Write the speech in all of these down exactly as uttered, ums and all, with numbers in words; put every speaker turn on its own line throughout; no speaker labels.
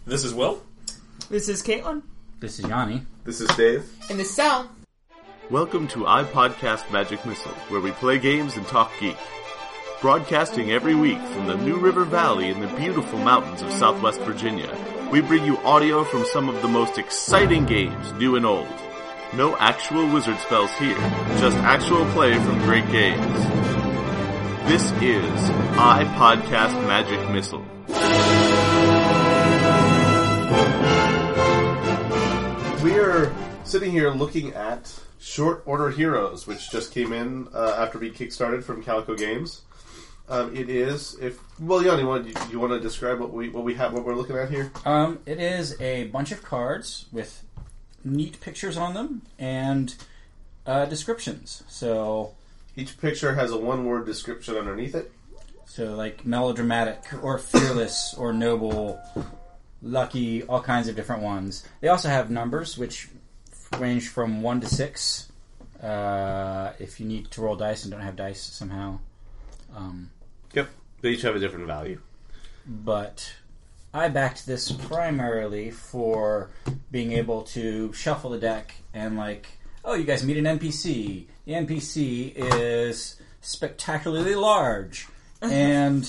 This is Will.
This is Caitlin.
This is Yanni.
This is Dave.
And this is Sal.
Welcome to iPodcast Magic Missile, where we play games and talk geek. Broadcasting every week from the New River Valley in the beautiful mountains of Southwest Virginia, we bring you audio from some of the most exciting games, new and old. No actual wizard spells here, just actual play from great games. This is iPodcast Magic Missile. We are sitting here looking at Short Order Heroes, which just came in uh, after being kickstarted from Calico Games. Um, it is, if well, Yanni, want you, you want to describe what we what we have, what we're looking at here?
Um, it is a bunch of cards with neat pictures on them and uh, descriptions. So
each picture has a one-word description underneath it.
So, like melodramatic or fearless or noble. Lucky, all kinds of different ones. They also have numbers, which range from one to six. Uh, if you need to roll dice and don't have dice somehow. Um,
yep, they each have a different value.
But I backed this primarily for being able to shuffle the deck and like, oh, you guys meet an N P C. The N P C is spectacularly large and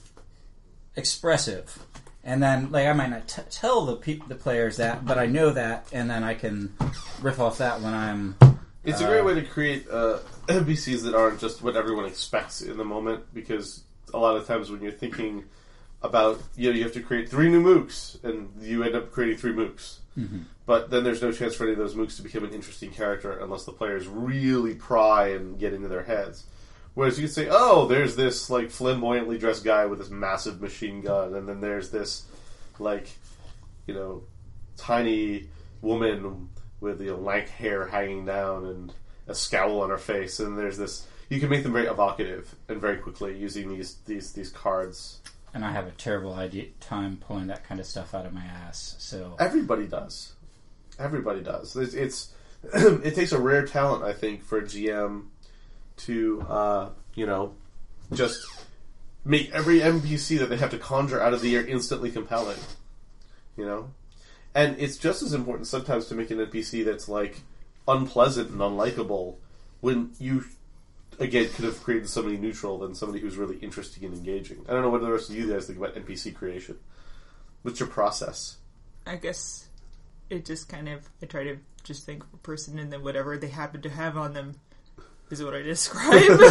expressive. And then, like, I might not t- tell the pe- the players that, but I know that, and then I can riff off that when I'm...
It's
uh,
a great way to create uh, N P Cs that aren't just what everyone expects in the moment, because a lot of times when you're thinking about, you know, you have to create three new mooks, and you end up creating three mooks. Mm-hmm. But then there's no chance for any of those mooks to become an interesting character unless the players really pry and get into their heads. Whereas you could say, oh, there's this, like, flamboyantly dressed guy with this massive machine gun, and then there's this, like, you know, tiny woman with, you know, lank hair hanging down and a scowl on her face, and there's this... You can make them very evocative and very quickly using these these, these cards.
And I have a terrible idea time pulling that kind of stuff out of my ass, so...
Everybody does. Everybody does. It's... it's it takes a rare talent, I think, for a G M... to, uh, you know, just make every N P C that they have to conjure out of the air instantly compelling. You know? And it's just as important sometimes to make an N P C that's, like, unpleasant and unlikable when you, again, could have created somebody neutral than somebody who's really interesting and engaging. I don't know what the rest of you guys think about N P C creation. What's your process?
I guess it just kind of, I try to just think of a person and then whatever they happen to have on them is what I describe.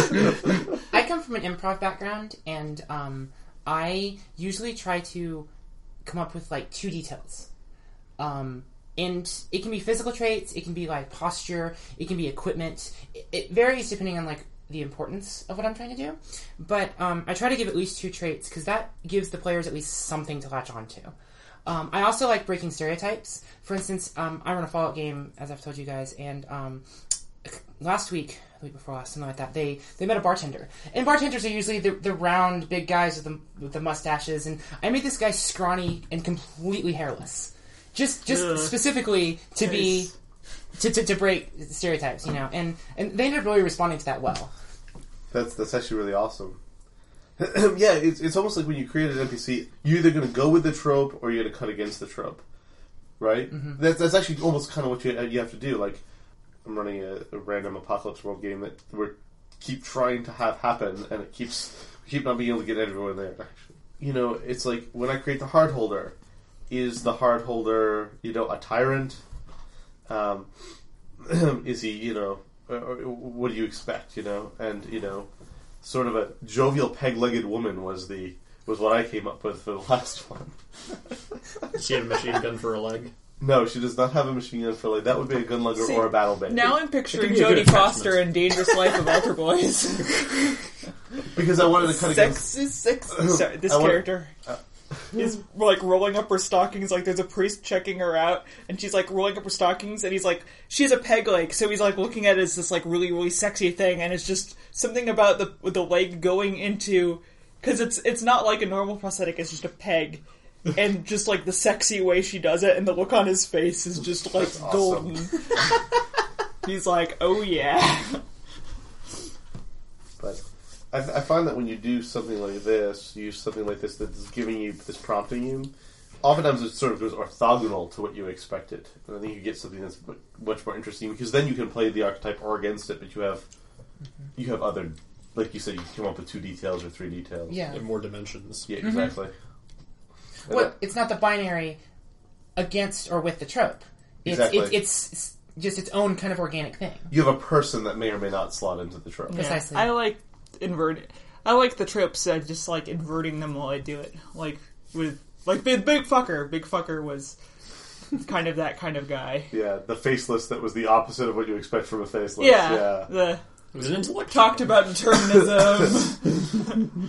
I come from an improv background, and um, I usually try to come up with, like, two details. Um, and it can be physical traits, it can be, like, posture, it can be equipment. It, it varies depending on, like, the importance of what I'm trying to do. But um, I try to give at least two traits, because that gives the players at least something to latch on to. Um, I also like breaking stereotypes. For instance, um, I run a Fallout game, as I've told you guys, and... Um, last week, the week before last, something like that, they, they met a bartender. And bartenders are usually the, the round, big guys with the, with the mustaches, and I made this guy scrawny and completely hairless. Just just Ugh. specifically to nice. be, to, to to break stereotypes, you know, and, and they ended up really responding to that well.
That's that's actually really awesome. Yeah, it's it's almost like when you create an N P C, you're either going to go with the trope or you're going to cut against the trope, right? Mm-hmm. That's, that's actually almost kind of what you, you have to do, like... I'm running a, a random Apocalypse World game that we keep trying to have happen, and it keeps we keep not being able to get everyone there. Actually, you know, it's like when I create the Heart Holder, is the Heart Holder, you know, a tyrant? Um, is he, you know, or what do you expect? You know, and you know, sort of a jovial, peg-legged woman was the was what I came up with for the last one.
She had a machine gun for a leg.
No, she does not have a machine gun for, like, that would be a gunlugger or a battle band.
Now I'm picturing Jodie Foster in Dangerous Life of Alter Boys.
Because I wanted to cut
sex
against...
Is sex Sorry, this want, character uh, is, like, rolling up her stockings, like, there's a priest checking her out, and she's, like, rolling up her stockings, and he's, like, she has a peg leg, so he's, like, looking at it as this, like, really, really sexy thing, and it's just something about the with the leg going into... Because it's, it's not like a normal prosthetic, it's just a peg. And just, like, the sexy way she does it and the look on his face is just, like,
That's
golden.
Awesome.
He's like, oh, yeah.
But I, I find that when you do something like this, you use something like this that's giving you, that's prompting you, oftentimes it sort of goes orthogonal to what you expected. And I think you get something that's much more interesting because then you can play the archetype or against it, but you have mm-hmm. you have other, like you said, you can come up with two details or three details.
Yeah.
And more dimensions.
Yeah, exactly.
Mm-hmm. Well, it's not the binary against or with the trope. It's,
exactly.
It's, it's, it's just its own kind of organic thing.
You have a person that may or may not slot into the trope.
Yeah.
Precisely.
I like invert. I like the tropes. I just like inverting them while I do it. Like with like big big fucker. Big fucker was kind of that kind of guy.
Yeah, the faceless that was the opposite of what you expect from a faceless.
Yeah,
yeah.
the
It was an intellectual.
talked about determinism.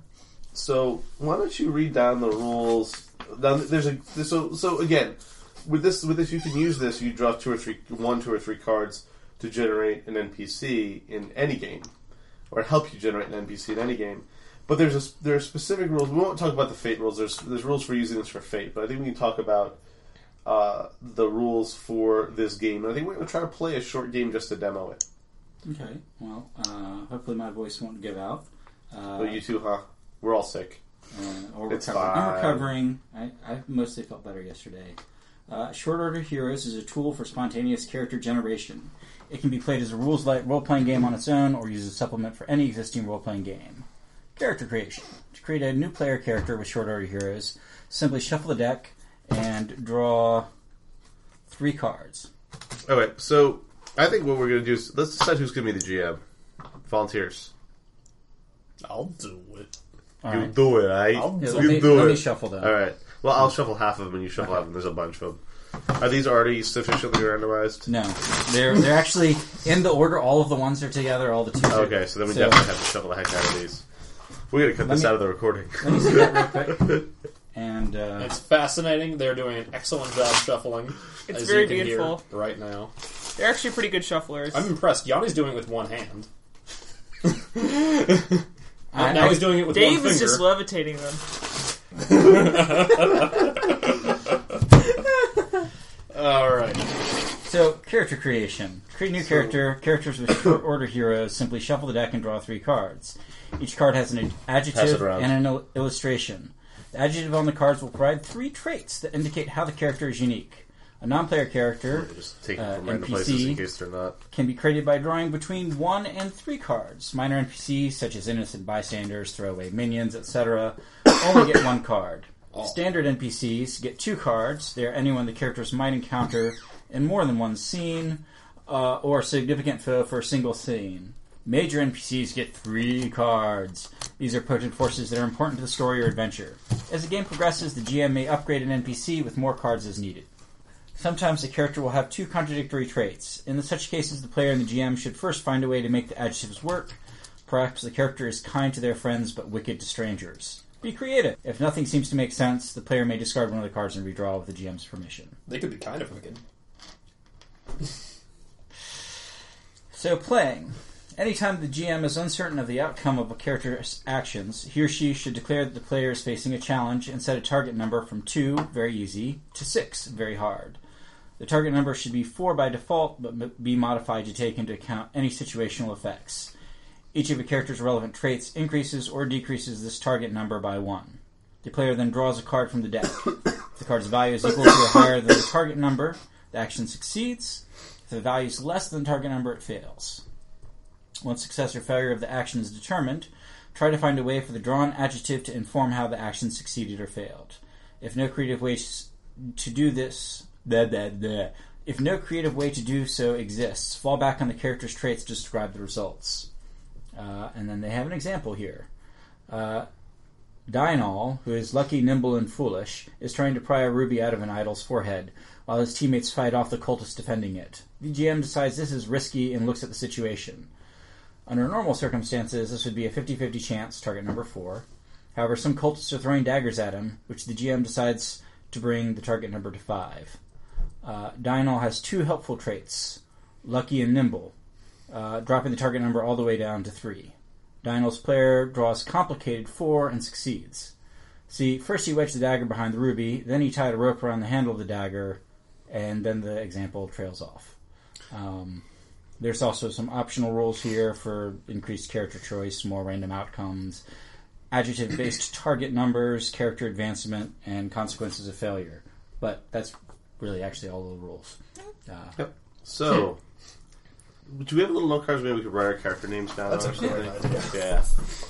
So why don't you read down the rules? Now, there's a so so again with this with this you can use this. You draw two or three one two or three cards to generate an N P C in any game, or help you generate an N P C in any game. But there's a, there are specific rules. We won't talk about the Fate rules. There's there's rules for using this for Fate, but I think we can talk about uh, the rules for this game. And I think we're going to try to play a short game just to demo it.
Okay. Well, uh, hopefully my voice won't give out. Uh,
But you two, huh? We're all sick.
Uh, or
It's
recovering.
fine.
I'm recovering. I, I mostly felt better yesterday. Uh, Short Order Heroes is a tool for spontaneous character generation. It can be played as a rules-light role-playing game on its own, or used as a supplement for any existing role-playing game. Character creation. To create a new player character with Short Order Heroes, simply shuffle the deck and draw three cards.
Okay, so I think what we're going to do is let's decide who's going to be the G M. Volunteers.
I'll do it.
All
you
right.
do it, right?
I'll
Yeah,
do
let,
You
me,
do
let
it.
me shuffle them.
All right. Well, I'll shuffle half of them, and you shuffle
Okay.
half of them. There's a bunch of them. Are these already sufficiently randomized?
No, they're they're actually in the order. All of the ones are together. All the twos. are-
Okay, so then we
So-
definitely have to shuffle the heck out of these. We're going to cut
Let
this
me-
out of the recording.
Let me see that real quick. And uh,
It's fascinating. They're doing an excellent job shuffling.
It's
as
very
you can hear
beautiful.
right now.
They're actually pretty good shufflers.
I'm impressed. Yanni's doing it with one hand.
I,
now
I-
he's doing it with
Dave
one
is
finger.
just levitating them.
All right.
So, character creation. Create a new character. Characters with short order heroes simply shuffle the deck and draw three cards. Each card has an ad-
Pass
adjective
it around.
and an il- illustration. The adjective on the cards will provide three traits that indicate how the character is unique. A non-player character
Just take them
Uh,
from random
N P C.
places in case they're not.
can be created by drawing between one and three cards. Minor N P Cs, such as innocent bystanders, throwaway minions, et cetera, only get one card. Standard N P Cs get two cards. They are anyone the characters might encounter in more than one scene, uh, or a significant foe for a single scene. Major N P Cs get three cards. These are potent forces that are important to the story or adventure. As the game progresses, the G M may upgrade an N P C with more cards as needed. Sometimes the character will have two contradictory traits. In such cases, the player and the G M should first find a way to make the adjectives work. Perhaps the character is kind to their friends but wicked to strangers. Be creative. If nothing seems to make sense, the player may discard one of the cards and redraw with the G M's permission.
They could be kind of wicked.
So, playing. Anytime the G M is uncertain of the outcome of a character's actions, he or she should declare that the player is facing a challenge and set a target number from two, very easy, to six, very hard. The target number should be four by default, but be modified to take into account any situational effects. Each of a character's relevant traits increases or decreases this target number by one. The player then draws a card from the deck. If the card's value is equal to or higher than the target number, the action succeeds. If the value is less than the target number, it fails. Once success or failure of the action is determined, try to find a way for the drawn adjective to inform how the action succeeded or failed. If no creative way to do this, blah, blah, blah. If no creative way to do so exists, fall back on the character's traits to describe the results. Uh, and then they have an example here. Uh, Dianol, who is lucky, nimble, and foolish, is trying to pry a ruby out of an idol's forehead, while his teammates fight off the cultists defending it. The G M decides this is risky and looks at the situation. Under normal circumstances, this would be a fifty-fifty chance, target number four. However, some cultists are throwing daggers at him, which the G M decides to bring the target number to five. Uh, Dianol has two helpful traits, lucky and nimble, uh, dropping the target number all the way down to three. Dianol's player draws complicated four and succeeds. See, first he wedged the dagger behind the ruby, then he tied a rope around the handle of the dagger, and then the example trails off. Um... There's also some optional rules here for increased character choice, more random outcomes. adjective-based target numbers, character advancement, and consequences of failure. But that's really actually all the rules. Uh,
Yep. So, do we have a little note cards? Maybe we could write our character names down.
That's
or
a great
something?
idea.
Yeah.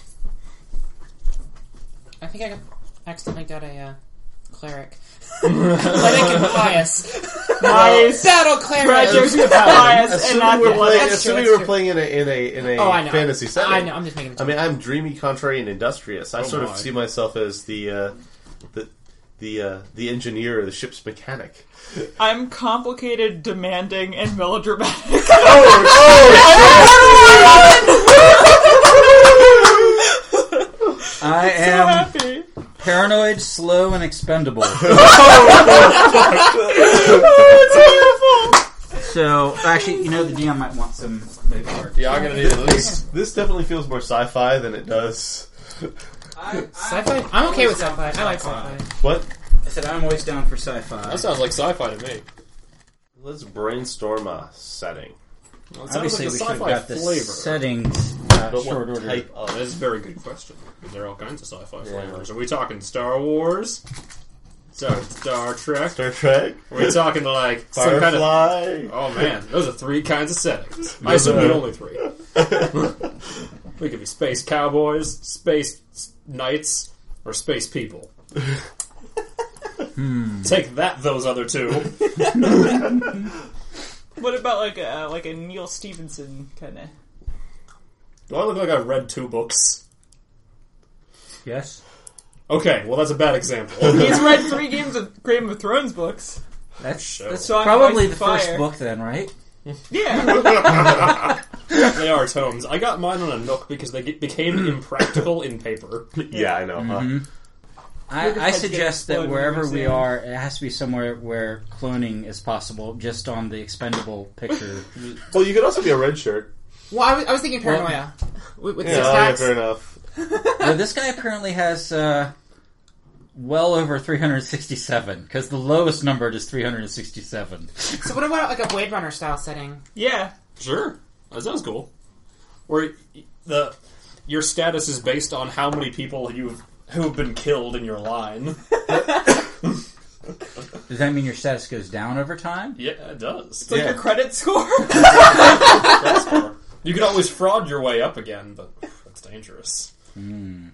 I think I got, accidentally got a uh, cleric. Cleric and pious.
Nice.
Battle cleric.
Tragic pious and
Assuming
not
we're
the
playing,
That's true,
assuming
that's
we're
true.
playing in a in a in a
Oh, I know.
fantasy setting.
I know. I'm just making.
I mean, I'm dreamy, contrary, and industrious. I
Oh
sort
my.
of see myself as the uh, the the uh, the engineer or the ship's mechanic.
I'm complicated, demanding, and melodramatic.
I
So
am
happy.
paranoid, slow, and expendable. So, actually, you know, the D M might want some movie art.
Yeah, I'm gonna need at least.
This definitely feels more sci-fi than it does.
Sci-fi. I'm okay with sci-fi. I like sci-fi.
What?
I said I'm always down for sci-fi.
That sounds like sci-fi to me.
Let's brainstorm a setting.
Well, it sounds
Obviously,
like
we
a
should have
sci-fi
got the
flavor.
settings uh,
But
short
what
order.
type
Oh,
of?
that's a very good question. There are all kinds of sci-fi
Yeah.
flavors. Are we talking Star Wars? Star, Star Trek?
Star Trek?
Are we talking like some kind of...
Firefly?
Oh man, those are three kinds of settings. I
Those
assume
are-
the only three. We could be space cowboys, space knights, or space people. Take that, those other two.
What about like a like a Neil Stevenson kind of?
Do I look like I've read two books?
Yes?
Okay, well that's a bad example.
He's read three games of Game of Thrones books.
That's,
Show.
that's
So I'm
probably
Ice
the
Fire.
first book then, right?
Yeah.
They are tomes. I got mine on a Nook because they get, became impractical in paper.
Yeah, I know. Huh?
I,
Your
I
head's
suggest
gonna
that
explode
wherever
when you
we
say it.
are, it has to be somewhere where cloning is possible, just on the expendable picture.
Well, you could also be a red shirt.
Well, I was, I was thinking paranoia with, with
Yeah,
six
yeah,
packs.
fair enough.
Now, this guy apparently has uh, well over three hundred sixty-seven, because the lowest number is three hundred sixty-seven.
So what about like a Blade Runner style setting?
Yeah.
Sure, that sounds cool. Where the your status is based on how many people you who have been killed in your line.
Does that mean your status goes down over time?
Yeah, it does.
It's like
Yeah.
your credit score.
That's fair. You can always fraud your way up again, but that's dangerous.
Hmm.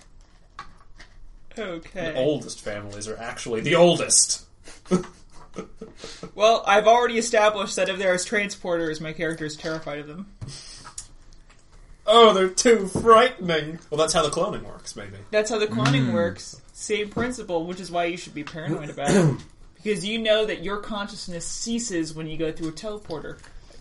Okay.
The oldest families are actually the oldest.
Well, I've already established that if there is transporters, my character is terrified of them.
Oh, they're too frightening. Well, that's how the cloning works, maybe.
That's how the cloning
Mm.
works. Same principle, which is why you should be paranoid about it. Because you know that your consciousness ceases when you go through a teleporter.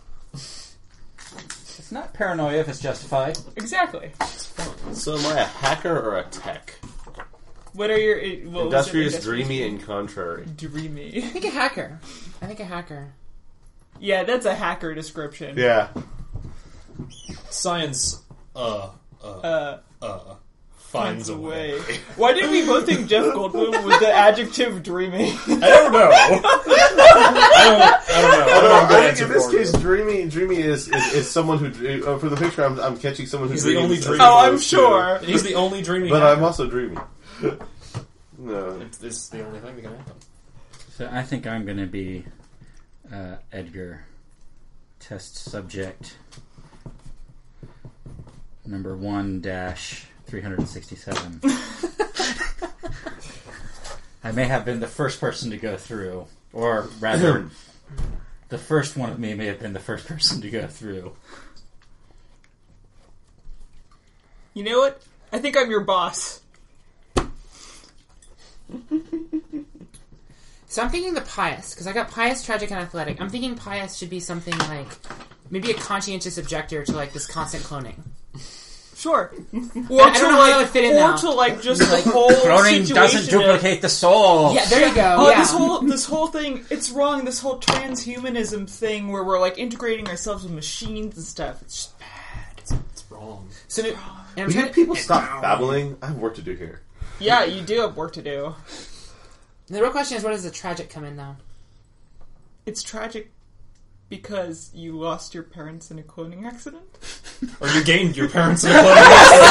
It's not paranoia if it's justified.
Exactly.
So am I a hacker or a tech?
What are your... eh, What was it?
Industrious,
Industrious,
dreamy, and contrary.
dreamy.
I think a hacker. I think a hacker.
Yeah, that's a hacker description.
Yeah.
Science, uh, uh,
Uh,
uh, finds a way.
Why did we both think Jeff Goldblum was the adjective dreamy?
I don't know. I don't. I don't know. I don't have a good
I
answer
think in this
for you.
case, dreamy, dreamy is, is, is someone who. Uh, for the picture, I'm, I'm catching someone who
He's the
dreams
only
as
dreamer.
Oh, I'm
opposed to-
sure.
He's the only dreaming.
But
hacker.
I'm also dreamy. No.
It's, it's the only thing that can happen.
So I think I'm going to be uh, Edgar. Test subject number one dash three hundred sixty-seven. I may have been the first person to go through, or rather, the first one of me may have been the first person to go through.
You know what? I think I'm your boss.
So I'm thinking the pious, because I got pious, tragic, and athletic. I'm thinking pious should be something like maybe a conscientious objector to like this constant cloning.
Sure. Or
I
to
don't know how
like,
that would fit in
or
now.
to like just the whole
Cloning
situation
doesn't
of-
duplicate the soul.
Yeah, there you go.
Oh,
yeah.
this whole this whole thing, it's wrong. This whole transhumanism thing where we're like integrating ourselves with machines and stuff. It's just bad.
It's wrong.
So, and I'm
Will
trying
you
to-
people stop babbling? I have work to do here.
Yeah, you do have work to do.
The real question is, where does the tragic come in now?
It's tragic Because you lost your parents in a cloning accident?
Or you gained your parents in a cloning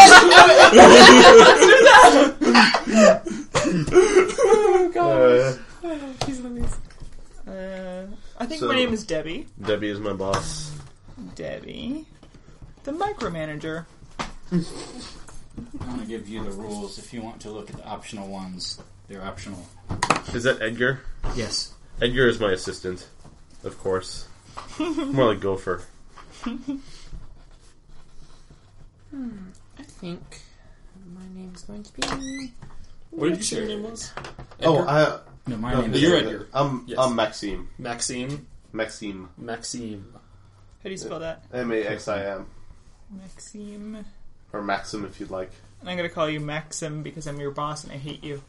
Oh, God.
Uh,
Jeez Louise. Uh, I think
So-
my name is Debbie.
Debbie is my boss.
Debbie. The micromanager.
I'm going to give you the rules. If you want to look at the optional ones, they're optional.
Is that Edgar?
Yes.
Edgar is my assistant, of course. More like Gopher.
I think my name's going to be.
What did you say your name was?
Oh,
Edgar?
I.
No, my
no,
name
you're
is...
Edgar.
I'm
Yes.
I'm Maxime.
Maxime.
Maxime.
Maxime.
How do you spell that?
M A X I M.
Maxime.
Or Maxim if you'd like.
And I'm gonna call you Maxim because I'm your boss and I hate you.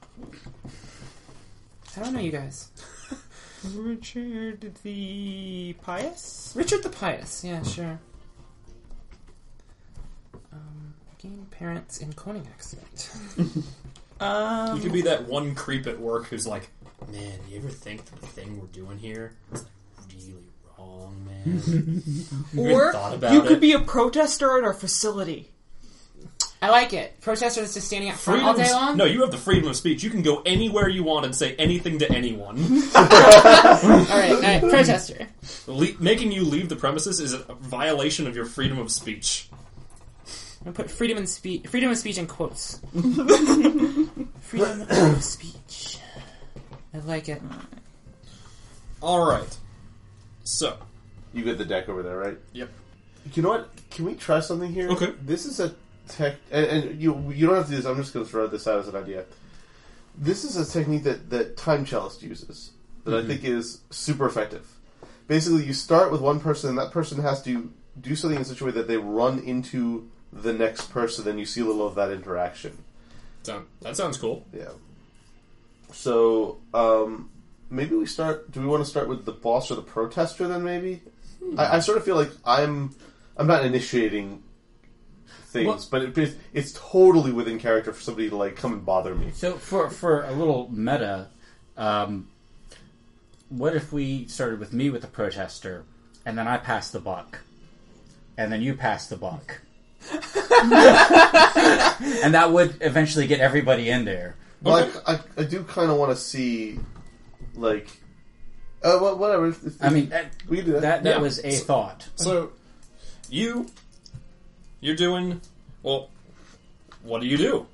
I don't know you guys.
Richard the Pious?
Richard the Pious. Yeah, sure. Um, gained parents in cloning accident.
Um,
You could be that one creep at work who's like, man, you ever think that the thing we're doing here is like really wrong, man? You
or
ever thought about
you
it?
could be a protester at our facility.
I like it. Protesters just standing out front all
Freedom
day
of-
long.
No, you have the freedom of speech. You can go anywhere you want and say anything to anyone.
All right, all right. Protester.
Le- making you leave the premises is a violation of your freedom of speech.
I'm gonna put freedom and speech. Freedom of speech in quotes. Freedom of speech. I like it.
All right. So,
You get the deck over there, right?
yep.
You know what? Can we try something here?
Okay.
This is a tech, and, and you you don't have to do this. I'm just going to throw this out as an idea. This is a technique that that Time Cellist uses that
Mm-hmm.
I think is super effective. Basically, you start with one person, and that person has to do something in such a way that they run into the next person, and you see a little of that interaction.
Sound, that sounds cool.
Yeah. So um, maybe we start. Do we want to start with the boss or the protester? Then maybe. I, I sort of feel like I'm. I'm not initiating things,
Well-
but it, it's, it's totally within character for somebody to like come and bother me.
So for for a little meta, um, what if we started with me with the protester, and then I pass the buck, and then you pass the buck, and that would eventually get everybody in there.
Well, I, I, I do kind of want to see, like, uh, well, whatever. If, if,
I mean, that
we can do that.
that, that
Yeah.
was a thought.
So, you, you're doing, well, what do you do?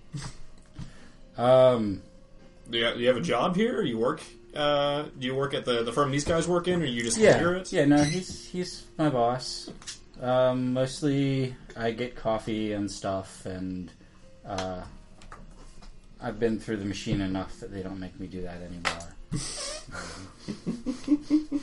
Um,
Do you, do you have a job here? Or you work, uh, do you work at the, the firm these guys work in, or you just
yeah,
hear it?
yeah. No, he's he's my boss. Um, mostly, I get coffee and stuff, and uh, I've been through the machine enough that they don't make me do that anymore. um,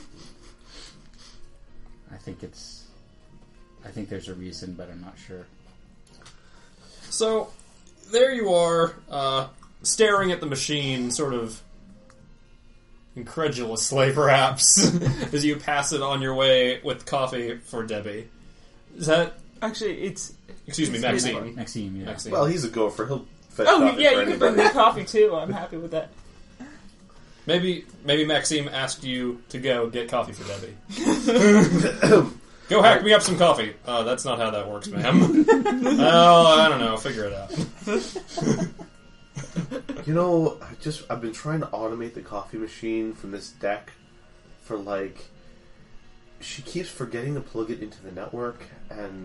I think it's. I think there's a reason, but I'm not sure.
So, there you are, uh, staring at the machine, sort of incredulously, perhaps, as you pass it on your way with coffee for Debbie. Is that...
Actually, it's...
Excuse me,
it's
Maxine.
Maxime, yeah.
Maxine.
Well, he's a gopher. He'll fetch
Oh,
coffee
yeah,
for
you can bring
anybody.
me coffee, too. I'm happy with that.
Maybe maybe Maxime asked you to go get coffee for Debbie. Go hack me up some coffee. Uh, that's not how that works, ma'am. Well, I don't know. Figure it out.
You know, I just I've been trying to automate the coffee machine from this deck for like. She keeps forgetting to plug it into the network, and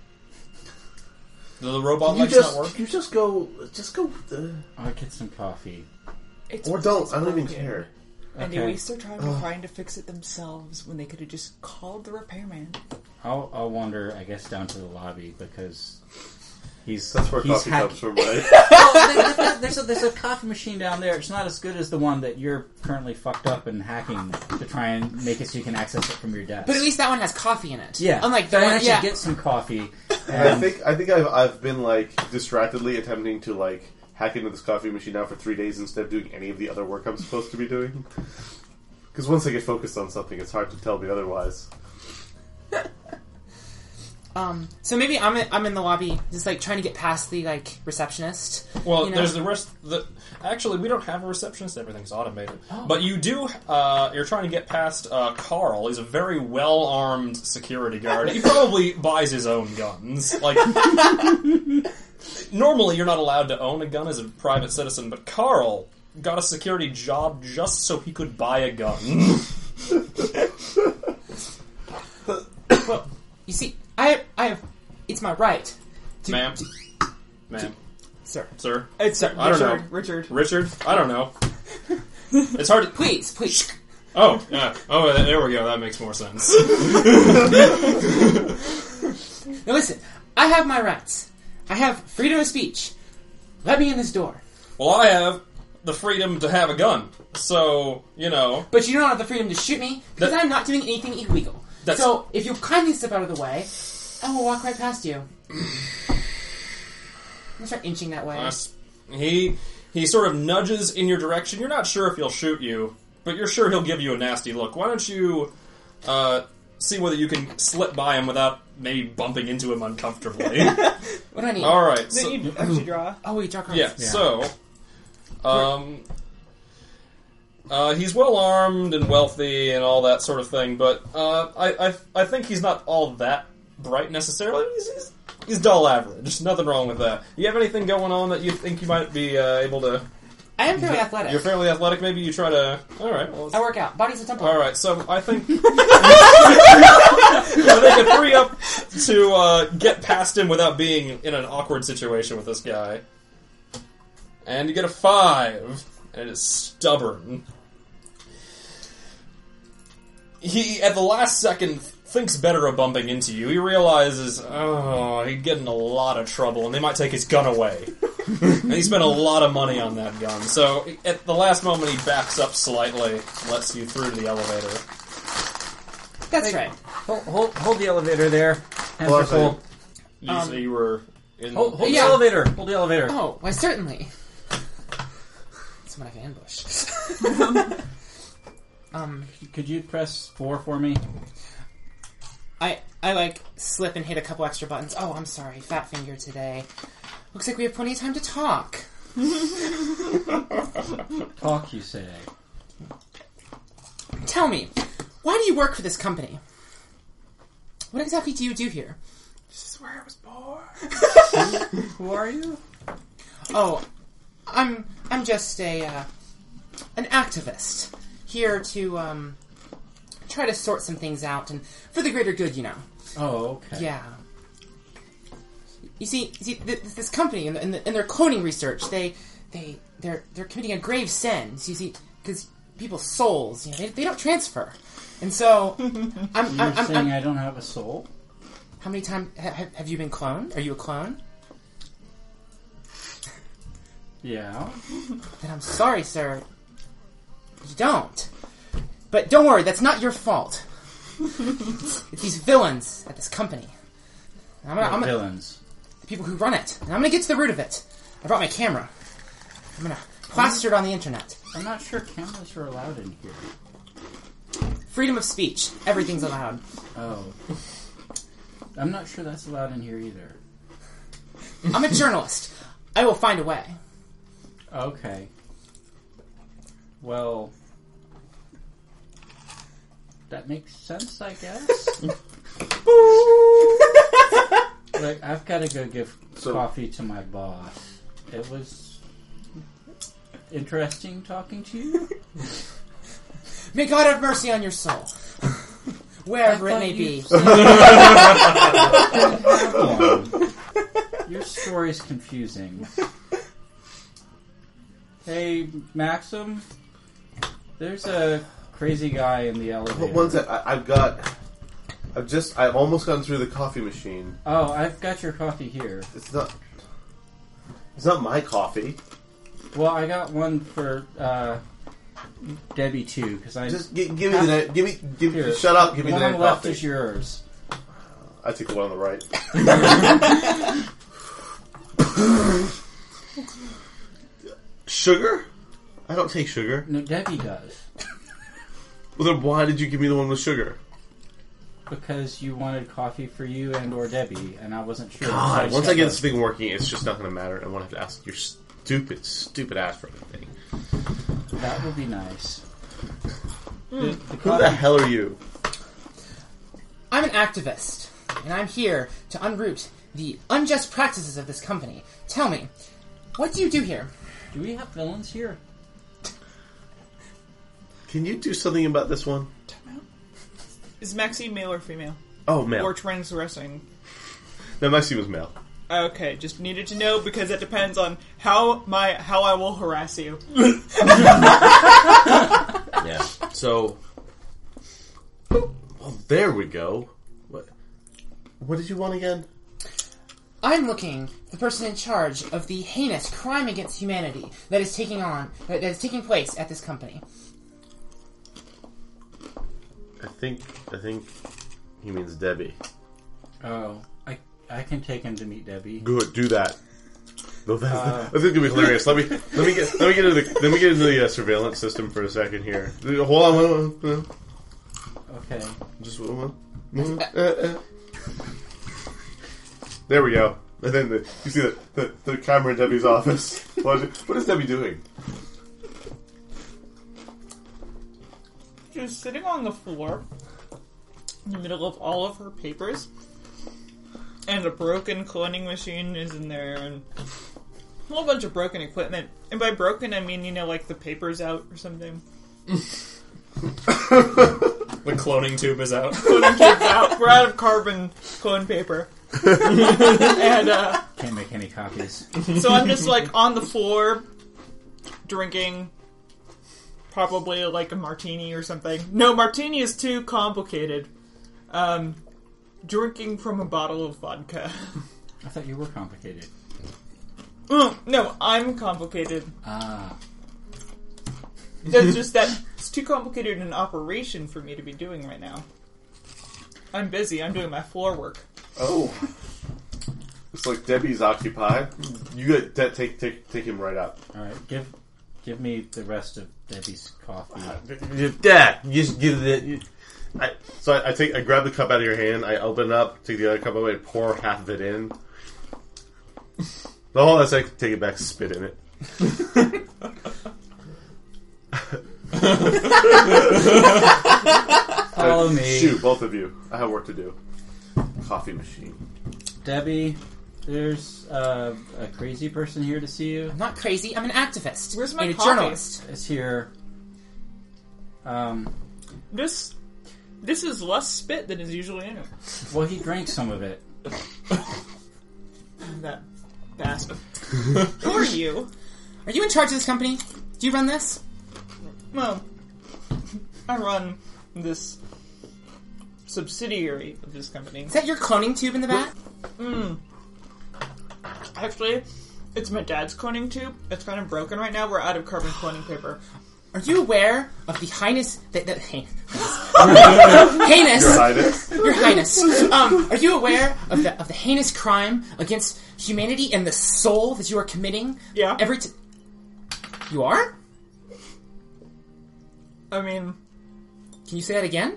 The robot
you
lights
just
not work?
you just go just go with the,
I'll get some coffee.
It's
or don't.
it's
I don't even
broken.
care.
And
Okay.
they waste their time trying to fix it themselves when they could have just called the repairman.
I'll I'll wander, I guess, down to the lobby because he's
That's where
he's
coffee
hack-
comes from, right?
Well, there- there- there's, a, there's a coffee machine down there. It's not as good as the one that you're currently fucked up and hacking to try and make it so you can access it from your desk.
But at least that one has coffee in it.
yeah,
Unlike
so
the
I
one,
actually
yeah.
get some coffee.
And I
And
think I think I've I've been like distractedly attempting to like hack into this coffee machine now for three days instead of doing any of the other work I'm supposed to be doing. Because once I get focused on something, it's hard to tell me otherwise.
Um, so maybe I'm in, I'm in the lobby, just like trying to get past the like receptionist.
Well,
you know?
there's the rest. The actually, we don't have a receptionist. Everything's automated. Oh. But you do. Uh, you're trying to get past uh, Carl. He's a very well armed security guard. He probably buys his own guns. Like normally, you're not allowed to own a gun as a private citizen, but Carl got a security job just so he could buy a gun.
Well, you see, I I have. It's my right. To,
Ma'am.
to,
Ma'am.
to, sir.
Sir.
It's uh,
I don't
Richard.
know.
Richard.
Richard? I don't know. It's hard to...
Please, please.
Oh, yeah. Oh, there we go. That makes more sense.
Now listen, I have my rights. I have freedom of speech. Let me in this door.
Well, I have the freedom to have a gun. So, you know...
But you don't have the freedom to shoot me, because
That-
I'm not doing anything illegal.
That's-
So, if you'll kindly step out of the way, I will walk right past you. I'm gonna start inching that way.
Uh, he he sort of nudges in your direction. You're not sure if he'll shoot you, but you're sure he'll give you a nasty look. Why don't you uh, see whether you can slip by him without maybe bumping into him uncomfortably?
What do I need?
All right.
Then
So,
you actually draw.
Oh, wait, draw cards.
yeah, So, um, uh, he's well armed and wealthy and all that sort of thing, but uh, I, I I think he's not all that bright necessarily. He's, he's, he's dull average. Nothing wrong with that. You have anything going on that you think you might be uh, able to...
I am fairly athletic.
You're fairly athletic. Maybe you try to... Alright. Well,
I work out. Body's a temple.
Alright, so I think... I think a three up to uh, get past him without being in an awkward situation with this guy. And you get a five. And it is stubborn. He, at the last second, thinks better of bumping into you. He realizes, oh, he'd get in a lot of trouble, and they might take his gun away. And he spent a lot of money on that gun. So, at the last moment, he backs up slightly, lets you through to the elevator.
That's right.
Hold, hold, hold the elevator there. Hands
Well,
are full.
You
Um,
say you were in...
Hold, hold
Yeah.
the elevator. Hold the elevator.
Oh, why certainly. Someone I've ambushed. um,
Could you press four for me?
I I like slip and hit a couple extra buttons. Oh, I'm sorry, fat finger today. Looks like we have plenty of time to talk.
Talk, you say.
Tell me, why do you work for this company? What exactly do you do here?
This is where I was born.
Who are you?
Oh, I'm I'm just a uh, an activist here to um try to sort some things out and for the greater good, you know.
Oh, okay.
Yeah. You see, you see th- this company in, the, in, the, in their cloning research, they they they're they're committing a grave sin. You see, because people's souls, you know, they, they don't transfer, and so I'm I'm,
You're
I'm,
saying
I'm
I don't have a soul?
how many times ha- have you been cloned? Are you a clone?
Yeah.
Then I'm sorry, sir. You don't. But don't worry, that's not your fault. It's these villains at this company. I'm gonna, I'm gonna,
Villains.
the people who run it. And I'm gonna get to the root of it. I brought my camera. I'm gonna plaster it on the internet.
I'm not sure cameras are allowed in here.
Freedom of speech. Everything's allowed.
Oh. I'm not sure that's allowed in here either.
I'm a journalist. I will find a way.
Okay. Well... that makes sense, I guess. Like, I've got to go give
So-
coffee to my boss. It was interesting talking to you.
May God have mercy on your soul. Wherever it may be.
Your story's confusing. Hey, Maxim. There's a crazy guy in the elevator.
But one sec, I, I've got... I've just... I've almost gone through the coffee machine.
Oh, I've got your coffee here.
It's not... It's not my coffee.
Well, I got one for uh, Debbie too, because I
Just gi- give me the... na- Give me... Give,
Here.
shut up, give me
the
the
one
name
on the left
coffee.
is yours.
I take the one on the right. Sugar? I don't take sugar.
No, Debbie does.
Well, then why did you give me the one with sugar?
because you wanted coffee for you and or Debbie, and I wasn't sure.
God,
So
once I get
checked.
this thing working, it's just not going to matter. I won't have to ask your stupid, stupid ass for anything.
That would be nice.
Mm.
The, the
Who
coffee-
the hell are you?
I'm an activist, and I'm here to unroot the unjust practices of this company. Tell me, what do you do here?
Do we have villains here?
Can you do something about this one?
Is Maxine male or female?
Oh, male.
Or transgressing?
No, Maxine was male.
Okay, just needed to know because it depends on how my how I will harass you.
Yeah. So, well, there we go. What? What did you want again?
I'm looking for the person in charge of the heinous crime against humanity that is taking on that is taking place at this company.
I think. I think he means Debbie.
Oh, I I can take him to meet Debbie.
Good. Do that. No, that's, uh, that's gonna be hilarious. Let me let me get let me get into the let me get into the uh, surveillance system for a second here. Hold on. Hold on, hold on.
Okay.
Just hold on. Uh, uh. There we go. And then the, you see the, the, the camera in Debbie's office. What is, what is Debbie doing?
She's sitting on the floor in the middle of all of her papers, and a broken cloning machine is in there, and a whole bunch of broken equipment. And by broken, I mean, you know, like the paper's out or something.
The cloning tube is out.
Cloning tube's out. We're out of carbon clone paper. and uh,
Can't make any copies.
so I'm just like on the floor, drinking probably like a martini or something. No, martini is too complicated. Um, drinking from a bottle of vodka.
I thought you were complicated.
Mm, no, I'm complicated.
Ah.
That's just that it's too complicated an operation for me to be doing right now. I'm busy. I'm doing my floor work.
Oh. It's like Debbie's occupied. You got de- take take take him right out.
All right. Give give me the rest of Debbie's coffee.
Dad, you just give it. You, I, so I, I take I grab the cup out of your hand. I open it up, take the other cup away, and pour half of it in. The whole that's like take it back, spit in it.
Follow me.
Shoot, both of you. I have work to do. Coffee machine.
Debbie, there's uh, a crazy person here to see you.
I'm not crazy. I'm an activist.
Where's my
and a
coffee?
journalist.
It's here. Um,
This, this is less spit than is usually in it.
well, he drank some of it.
That bastard. Who are you?
Are you in charge of this company? Do you run this?
Well, I run this subsidiary of this company.
Is that your cloning tube in the back?
Mm. Actually, it's my dad's cloning tube. It's kind of broken right now. We're out of carbon cloning paper.
Are you aware of the highness that that hey, heinous
Your Highness.
Your Highness? Um, are you aware of the of the heinous crime against humanity and the soul that you are committing?
Yeah.
Every t- you are?
I mean,
Can you say that again?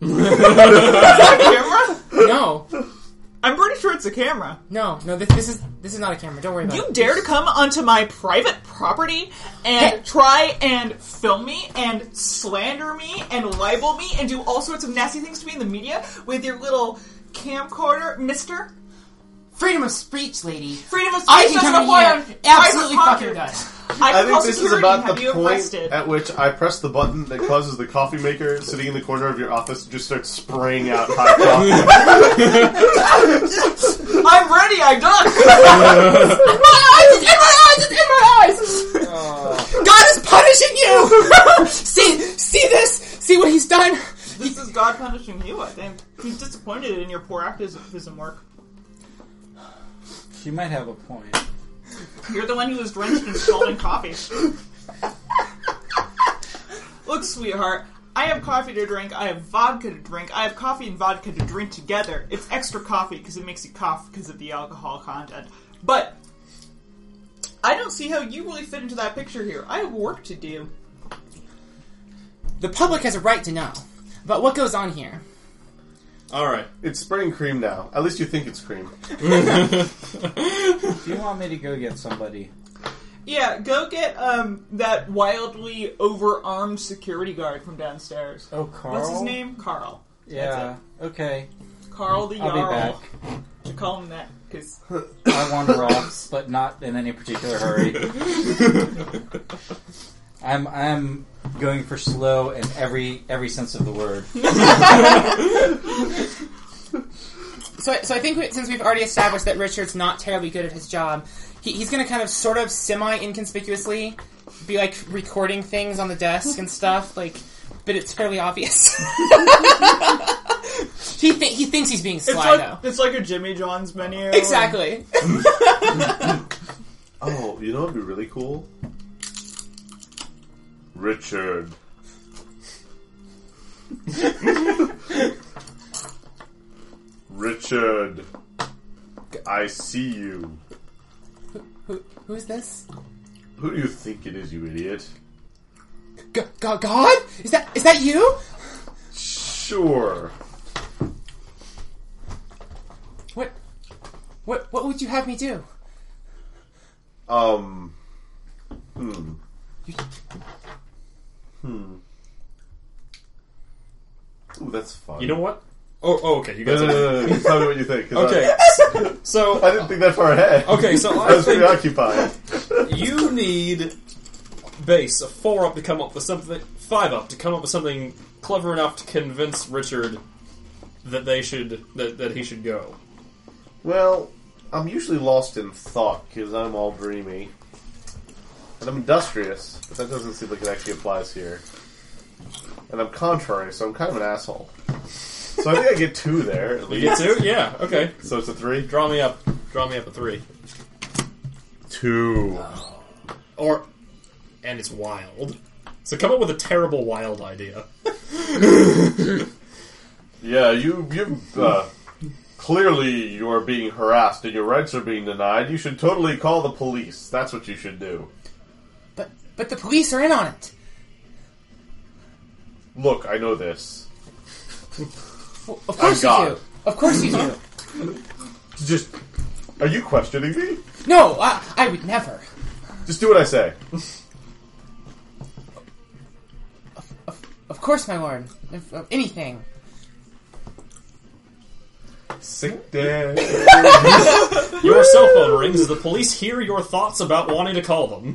camera?
No,
I'm pretty sure it's a camera.
no, no. This, this is this is not a camera. Don't worry about
You
it.
dare to come onto my private property and
Hey.
try and film me and slander me and libel me and do all sorts of nasty things to me in the media with your little camcorder, mister?
Freedom of speech, lady.
Freedom of
I
speech
can
doesn't
come in
apply
here.
on
Absolutely
private
fucking
property.
does.
I,
I think this is about
have
the
you
point
arrested.
at which I press the button that causes the coffee maker sitting in the corner of your office to just start spraying out hot coffee.
I'm ready, I duck!
In my eyes! It's in my eyes! God is punishing you! see, see this? See what he's done?
This is God punishing you, I think. He's disappointed in your poor activism work.
She might have a point.
You're the one who was drenched in scalding coffee. Look, sweetheart, I have coffee to drink, I have vodka to drink, I have coffee and vodka to drink together. It's extra coffee because it makes you cough because of the alcohol content. But I don't see how you really fit into that picture here. I have work to do.
The public has a right to know about what goes on here.
All right.
It's spraying cream now. At least you think it's cream.
Do you want me to go get somebody?
Yeah, go get um that wildly overarmed security guard from downstairs.
Oh, Carl?
What's his name? Carl.
Yeah, okay.
Carl the
I'll
Jarl.
be back.
You call him that because
I wander off, but not in any particular hurry. I'm I'm going for slow in every every sense of the word.
So, so I think we, since we've already established that Richard's not terribly good at his job, he, he's going to kind of sort of semi-inconspicuously be like recording things on the desk and stuff, like, but it's fairly obvious. he th- he thinks he's being sly,
it's like
though.
it's like a Jimmy John's menu.
Exactly.
Oh, you know what would be really cool? Richard. Richard. I see you.
Who, who's this?
Who do you think it is, you idiot?
G- G- God? Is that is that you?
Sure.
What? What? What would you have me do?
Um. Hmm. Hmm. Ooh, that's fun.
You know what? Oh, oh okay. You
No,
guys.
no, no, no, no. Tell me what you think. 'Cause
Okay.
I,
So
I didn't think that far ahead.
okay. So
I
I
was
think
preoccupied.
you need base a four up to come up with something, five up to come up with something clever enough to convince Richard that they should that, that he should go.
Well, I'm usually lost in thought because I'm all dreamy. And I'm industrious, but that doesn't seem like it actually applies here. And I'm contrary, so I'm kind of an asshole. So I think I get two there, at
You
least.
get two? Yeah. Okay.
So it's a three?
Draw me up. Draw me up a three.
Two.
Or, and it's wild. So come up with a terrible wild idea.
Yeah, you, you, uh, clearly you are being harassed and your rights are being denied. You should totally call the police. That's what you should do.
But but the police are in on it.
Look, I know this.
Well, of course you
God.
do. Of course you do.
Just, are you questioning me?
No, I, I would never.
Just do what I say.
Of course, my lord. If, of anything.
Sick day.
Your cell phone rings as the police hear your thoughts about wanting to call them.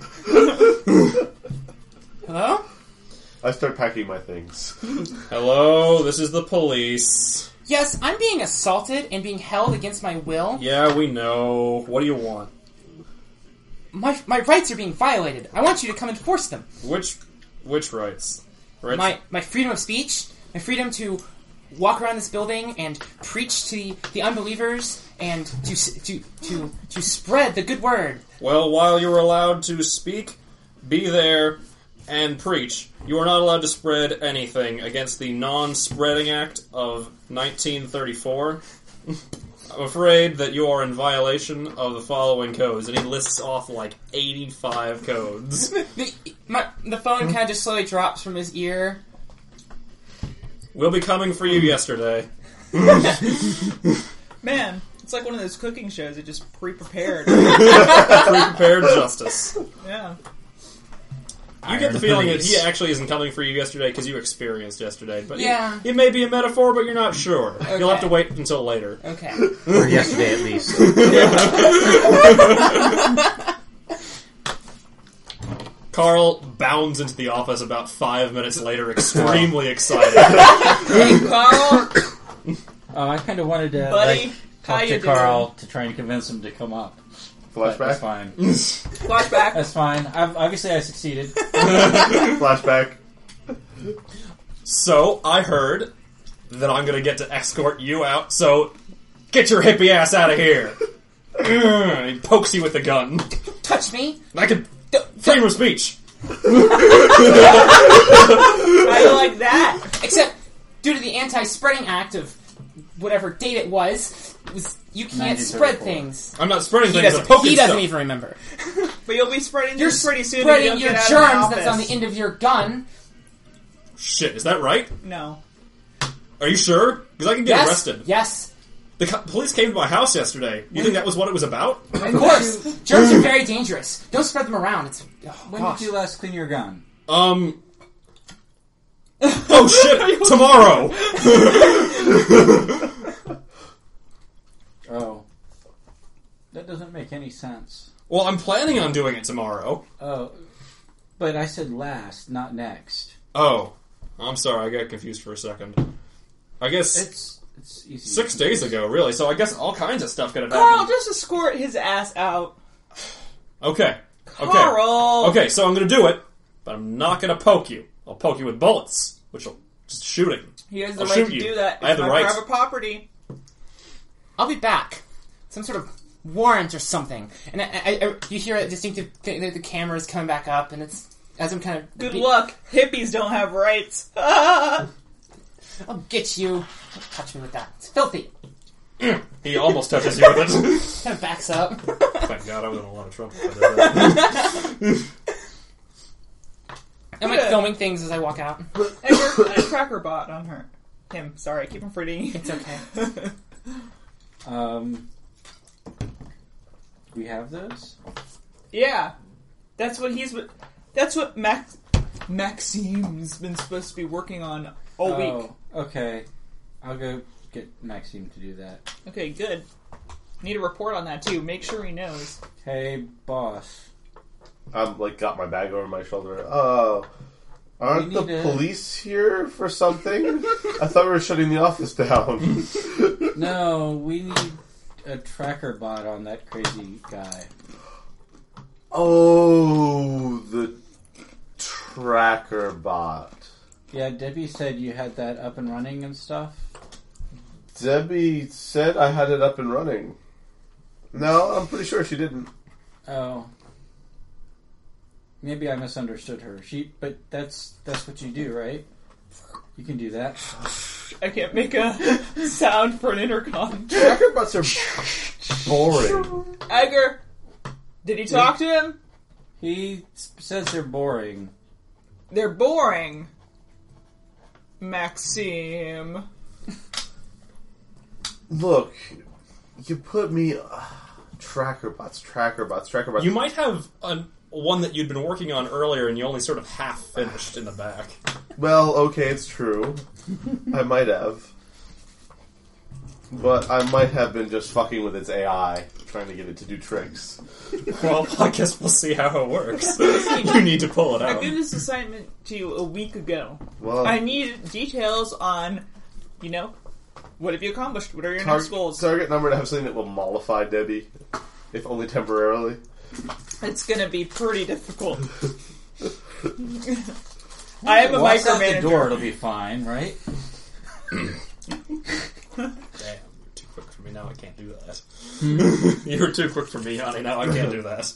Hello?
I start packing my things.
Hello, this is the police.
Yes, I'm being assaulted and being held against my will.
Yeah, we know. What do you want?
My my rights are being violated. I want you to come enforce them.
Which, which rights? Rights?
My my freedom of speech, my freedom to walk around this building and preach to the, the unbelievers and to s- to to to spread the good word.
Well, while you're allowed to speak, be there, and preach, you are not allowed to spread anything against the Non-Spreading Act of nineteen thirty-four. I'm afraid that you are in violation of the following codes, and he lists off like eighty-five codes.
The, my, the phone kind of just slowly drops from his ear.
We'll be coming for you yesterday.
Man, it's like one of those cooking shows that just pre-prepared.
Pre-prepared justice.
Yeah.
You get the feeling that he actually isn't coming for you yesterday because you experienced yesterday. But
Yeah.
it, it may be a metaphor, but you're not sure.
Okay.
You'll have to wait until later.
Okay.
Or yesterday, at least.
Carl bounds into the office about five minutes later, extremely excited.
Hey, Carl,
Oh, I kind of wanted to
buddy,
like,
how
talk
you
to Carl to try and convince him to come up. But That's
Flashback?
fine.
doing? Flashback.
That's fine. I've, obviously, I succeeded.
Flashback.
So, I heard that I'm going to get to escort you out, so get your hippie ass out of here. And he pokes you with the gun.
Touch me.
I can... Freedom of speech.
How do you like that?
Except, due to the Anti-Spreading Act of whatever date it was, it was you can't spread
nineteen thirty-four.
things.
I'm not spreading
He
things, I'm
doesn't,
poking
he doesn't
stuff.
even remember.
But you'll be spreading
You're
this pretty soon. if
spreading
you don't
your
get
germs
out of my
that's on the
office.
end of your gun.
Shit, is that right?
No.
Are you sure? Because I can get
yes,
arrested.
Yes.
The co- police came to my house yesterday. You think that was what it was about?
Of course. Germs are very dangerous. Don't spread them around. It's oh,
When
gosh.
did you last clean your gun?
Um. Oh shit! Tomorrow.
Oh, that doesn't make any sense.
Well, I'm planning on doing it tomorrow.
Oh, but I said last, not next.
Oh, I'm sorry. I got confused for a second. I guess
It's it's easy.
six days ago, really. So I guess all kinds of stuff could have
Carl,
happened.
just escort his ass out.
Okay. Okay.
Carl!
Okay, so I'm going to do it, but I'm not going to poke you. I'll poke you with bullets, which will just shooting.
He has the
I'll
right
shoot
to
you.
do that.
I have
It's
the
my
right.
private property.
I'll be back. Some sort of warrant or something. And I, I, I, you hear a distinctive... The, the camera's coming back up, and it's... As I'm kind of...
Good luck. Hippies don't have rights.
I'll get you. Don't touch me with that. It's filthy.
He almost touches you with it.
Kind of backs up.
Thank God I was in a lot of trouble. if I did that.
I'm like filming things as I walk out.
Edgar, a tracker bot on her. Him. Sorry, keep him pretty.
It's okay.
Um, we have those.
Yeah. That's what he's... That's what Max... Maxime's been supposed to be working on all
oh,
week.
Okay, I'll go get Maxime to do that.
Okay, good. Need a report on that, too. Make sure he knows.
Hey, boss.
I'm like got my bag over my shoulder. Oh, aren't
We
the
need a-
police here for something? I thought we were shutting the office down.
No, we need a tracker bot on that crazy guy.
Oh, the tracker bot.
Yeah, Debbie said you had that up and running and stuff.
Debbie said I had it up and running. No, I'm pretty sure she didn't.
Oh. Maybe I misunderstood her. She, but that's that's what you do, right? You can do that.
I can't make a sound for an intercom.
Tracker bots are boring.
Edgar, did you talk to him?
He s- says they're boring.
They're boring. Maxime.
Look, you put me... Uh, tracker bots, tracker bots, tracker bots.
You might have a, one that you'd been working on earlier and you only sort of half finished in the back.
Well, okay, it's true. I might have. But I might have been just fucking with its A I, trying to get it to do tricks.
Well, I guess we'll see how it works. You need to pull it
I
out.
gave this assignment to you a week ago.
Well,
I need details on, you know, what have you accomplished? What are your
tar-
next goals?
target number to have something that will mollify Debbie, if only temporarily.
It's gonna be pretty difficult. I am a
Walks out the
micromanager.
door, it'll be fine, right?
Damn, you're too quick for me now. I can't do that. You were too quick for me, honey. Now I can't do that.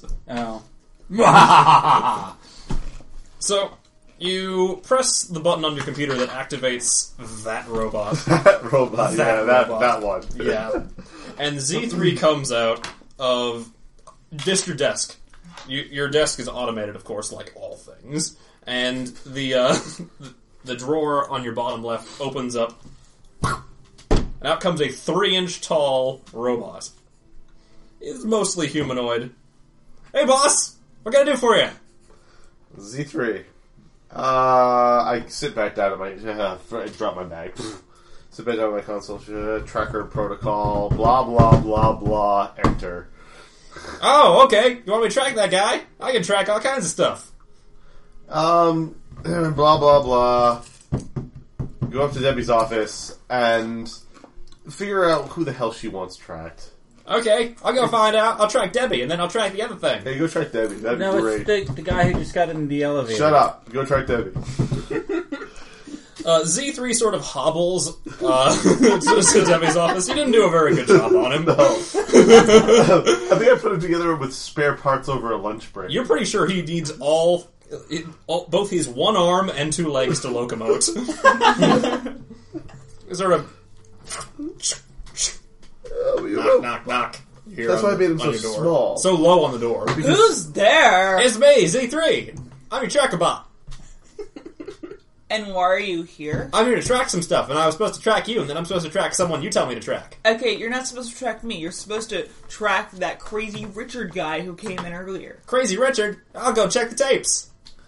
Oh.
So, you press the button on your computer that activates that robot.
That robot,
That
yeah, that,
robot.
that one.
Yeah. And Z three comes out of just your desk. You, your desk is automated, of course, like all things. And the uh, the drawer on your bottom left opens up. And out comes a three-inch tall robot. It's mostly humanoid. Hey, boss! What can I do for you?
Z three. Uh, I sit back down at my... Uh, I drop my bag. Sit back down at my console. Uh, tracker protocol. Blah, blah, blah, blah. Enter.
Oh, okay. You want me to track that guy? I can track all kinds of stuff.
Um, blah, blah, blah. Go up to Debbie's office and figure out who the hell she wants tracked.
Okay, I'll go find out. I'll track Debbie, and then I'll track the other thing.
Hey, go track Debbie. That'd
No,
be great.
it's the, the guy who just got in the elevator.
Shut up. Go track Debbie.
Uh, Z three sort of hobbles uh, to, to Debbie's office. You didn't do a very good job on him.
No. I think I put it together with spare parts over a lunch break.
You're pretty sure he needs all, it, all both his one arm and two legs to locomote. Sort of
Oh, you
knock,
know.
knock, knock. Here
That's
on
why I
the-
made him
on
so
your door.
small.
So low on the door.
Who's there?
It's me, Z three. I'm your tracker bot.
And why are you here?
I'm here to track some stuff, and I was supposed to track you, and then I'm supposed to track someone you tell me to track.
Okay, you're not supposed to track me. You're supposed to track that crazy Richard guy who came in earlier.
Crazy Richard? I'll go check the tapes.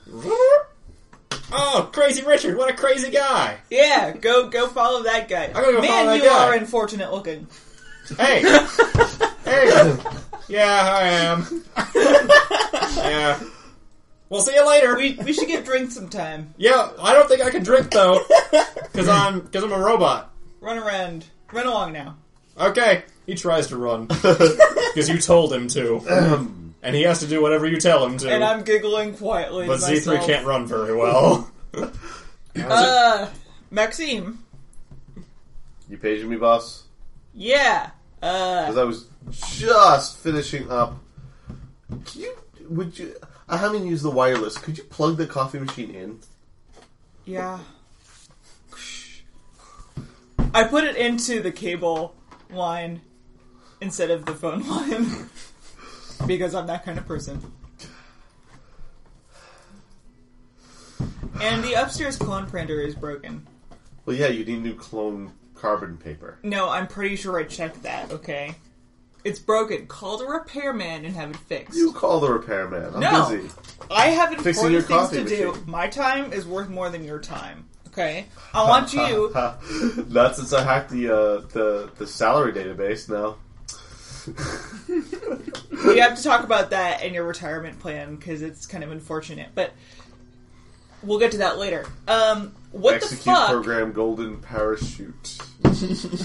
Oh, Crazy Richard, what a crazy guy.
Yeah, go go follow that guy.
I'm gonna go
Man,
follow that
you
guy.
are unfortunate looking.
Hey. Hey. Yeah, I am. Yeah. We'll see you later.
We we should get drinks sometime.
Yeah, I don't think I can drink, though. Because I'm, because I'm a robot.
Run around. Run along now.
Okay. He tries to run. Because you told him to. And he has to do whatever you tell him to.
And I'm giggling quietly
But
to
Z three
myself.
can't run very well.
Uh, Maxime.
You paging me, boss?
Yeah. Uh,
Because I was just finishing up. Can you, would you, I haven't used the wireless. Could you plug the coffee machine in?
yeah. I put it into the cable line instead of the phone line. Because I'm that kind of person. And the upstairs clone printer is broken.
Well, yeah, you need new clone carbon paper.
No, I'm pretty sure I checked that, okay? It's broken. Call the repairman and have it fixed.
You call the repairman. I'm
No.
busy.
I have
Fixing your
important things to
coffee
do.
machine.
My time is worth more than your time, okay? I want you...
Not since I hacked the, uh, the, the salary database, no.
We have to talk about that and your retirement plan, because it's kind of unfortunate, but... We'll get to that later. Um, what
Execute
the fuck?
program Golden Parachute.
A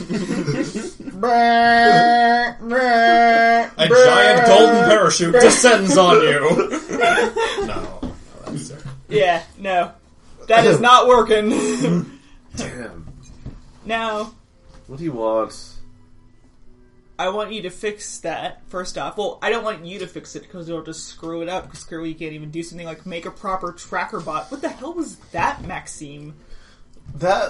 giant golden parachute descends on you. No. no that's it.
Yeah, no. That is not working.
Damn.
Now,
What do you want?
I want you to fix that, first off. Well, I don't want you to fix it, because it'll just screw it up, because clearly you can't even do something like make a proper tracker bot. What the hell was that, Maxime?
That...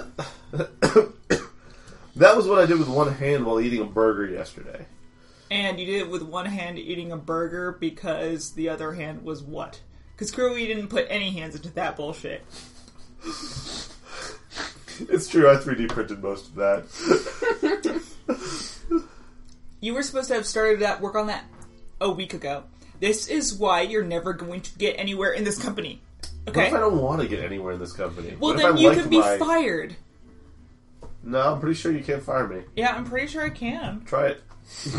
that was what I did with one hand while eating a burger yesterday.
And you did it with one hand eating a burger because the other hand was what? Because clearly you didn't put any hands into that bullshit.
It's true, I three D printed most of that.
You were supposed to have started that work on that a week ago. This is why you're never going to get anywhere in this company.
What
Okay?
if I don't want to get anywhere in this company?
Well,
What if
then
I
you
like
can be
my...
fired.
No, I'm pretty sure you can't fire me.
Yeah, I'm pretty sure I can.
Try it.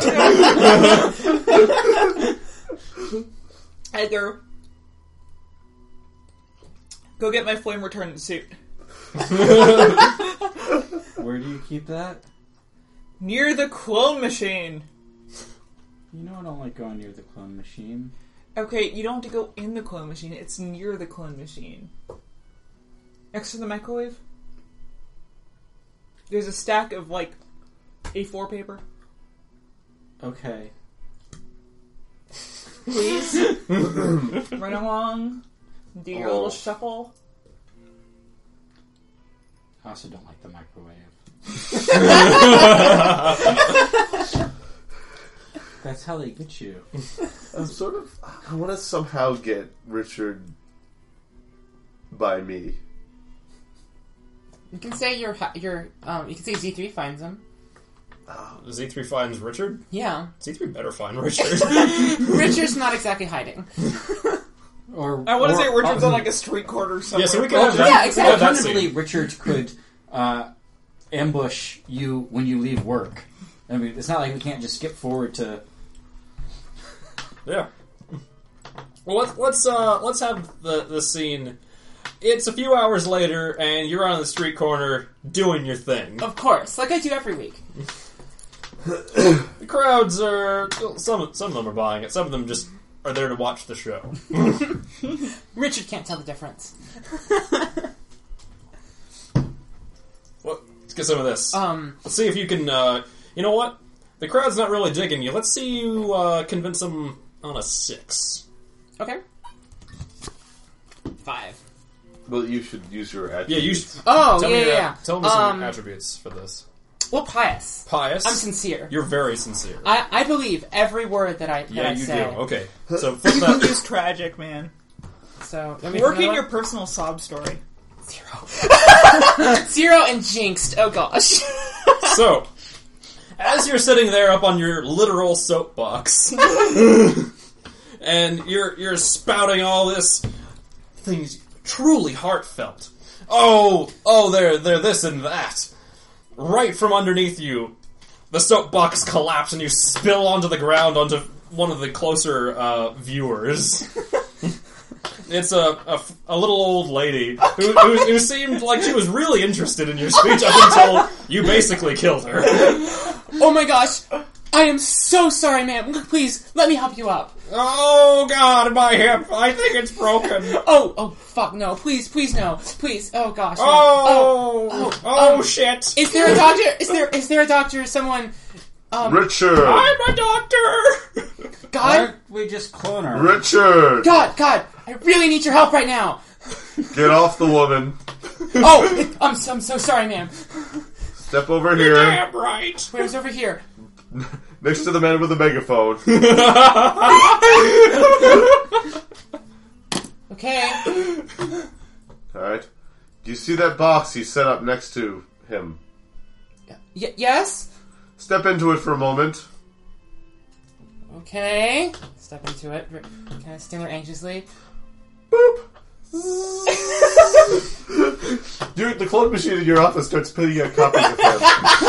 Edgar, go get my flame retardant suit.
Where do you keep that?
Near the clone machine.
You know I don't like going near the clone machine.
Okay, you don't have to go in the clone machine. It's near the clone machine. Next to the microwave. There's a stack of, like, A four paper.
Okay.
Please. Run along. Do your
Oh.
little shuffle.
I also don't like the microwave. That's how they get you.
I'm sort of... I want to somehow get Richard by me.
You can say your your um. You can say Z three finds him.
Z three finds Richard?
Yeah,
Z three better find Richard.
Richard's not exactly hiding.
Or
I want to
or-
say Richard's on, like, a street corner somewhere.
Yeah, so we can have
Well,
that.
Yeah, exactly.
have that
Alternatively,
scene.
Richard could uh, ambush you when you leave work. I mean, it's not like we can't just skip forward to.
Yeah. Well, let's let's uh let's have the the scene. It's a few hours later, and you're on the street corner doing your thing.
Of course, like I do every week.
The crowds are some some of them are buying it. Some of them just are there to watch the show.
Richard can't tell the difference.
Well, let's get some of this.
Um,
Let's see if you can. Uh, you know what? The crowd's not really digging you. Let's see you uh, convince them on a six.
okay. Five.
Well, you should use your attributes.
Yeah, you. Should,
Oh,
tell
yeah,
me,
yeah,
uh,
yeah.
Tell me some
Um,
attributes for this.
Well, pious.
Pious.
I'm sincere.
You're very sincere.
I, I believe every word that I that
yeah,
I
you
say.
do. Okay, so flip that.
He's tragic, man.
So let me
Work in
another
your
one?
personal sob story.
Zero. Zero and jinxed. Oh gosh.
So, as you're sitting there up on your literal soapbox, and you're you're spouting all this things truly heartfelt. Oh, oh, they're they're this and that. Right from underneath you, the soapbox collapses and you spill onto the ground onto one of the closer uh, viewers. It's a, a, a little old lady who, who, who seemed like she was really interested in your speech up until you basically killed her.
Oh my gosh. I am so sorry, ma'am. Please, let me help you up.
Oh god, my hip. I think it's broken.
Oh, oh, fuck, no. Please, please, no. Please, oh gosh. No.
Oh,
oh,
oh,
um,
shit.
Is there a doctor? Is there, is there a doctor? Someone, um...
Richard!
I'm a doctor!
God?
Why don't we just clone her?
Richard!
God, God, I really need your help right now.
Get off the woman.
Oh, it, I'm, so, I'm so sorry, ma'am.
Step over here.
Damn right.
Where's over here?
Next to the man with the megaphone.
Okay.
Alright. Do you see that box he set up next to him?
Y- yes?
Step into it for a moment.
Okay. Step into it. Kind of stare anxiously.
Boop! Your, the clone machine in your office starts putting out copies of him.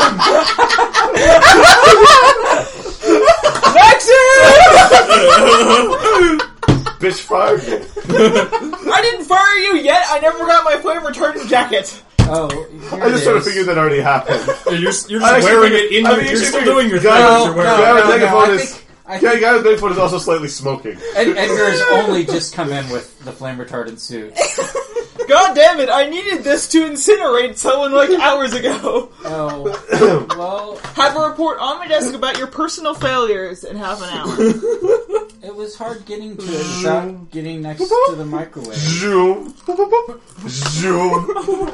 Bitch fired me.
I didn't fire you yet. I never got my flame retardant jacket.
Oh,
I just sort of figured that already happened.
You're, you're just
I
wearing
actually-
it in
I
your...
mean,
You're
you
still
figured-
doing your
Guy-
thing.
No,
You're wearing
no,
The guy with
no,
the
no,
megaphone
I
is...
think- I
Yeah, the
think
guy with the megaphone is also slightly smoking.
Ed- Edgar has only just come in with the flame retardant suit.
God damn it! I needed this to incinerate someone like hours ago.
Oh, well,
Have a report on my desk about your personal failures in half an hour.
it was hard getting to it without getting next to the microwave.
Zoom. Zoom.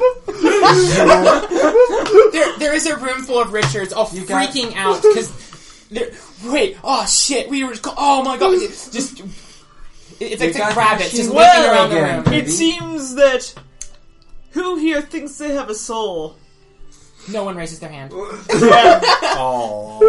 There, there is a room full of Richards all
You got-
freaking out because... Wait, oh shit, we were... Oh my god, it's just... It's like
You got
the rabbits
the
just
machine
whipping
well
around the
again.
room.
It seems that who here thinks they have a soul?
No one raises their hand.
Yeah.
Aww.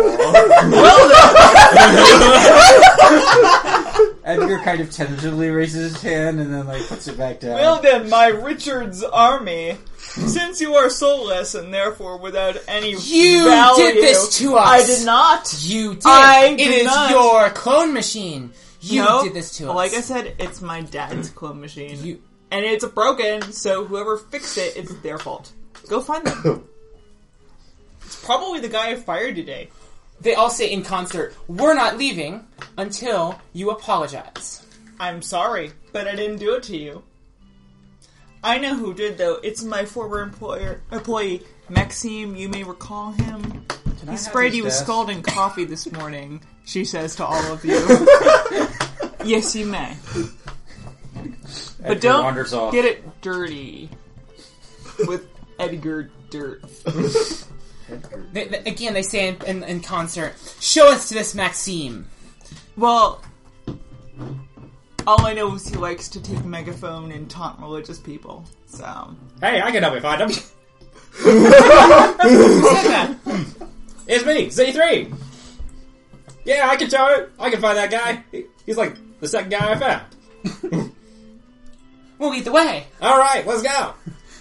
Edgar kind of tentatively raises his hand and then like puts it back down.
Well then, my Richard's army, since you are soulless and therefore without any
You
value,
did this to us.
I did not.
You did.
I
It
did
is
not.
your clone machine. You
No,
did this to us.
Like I said, it's my dad's clone machine.
You-
And it's broken, so whoever fixed it, it's their fault. Go find them. It's probably the guy I fired today.
They all say in concert, we're not leaving until you apologize.
I'm sorry, but I didn't do it to you. I know who did, though. It's my former employer, employee, Maxime. You may recall him.
Can I
He
have
sprayed
his
you with
desk?
scalding coffee this morning, she says to all of you. Yes, you may. But
Edgar
don't
wanders off.
get it dirty with Edgar Dirt.
They, they, again, they say in, in, in concert, show us to this Maxime.
Well, all I know is he likes to take a megaphone and taunt religious people. So,
Hey, I can help you find him.
Who said that?
It's me, Z three. Yeah, I can show it. I can find that guy. He- He's like the second guy I found.
We'll lead the way.
All right, let's go.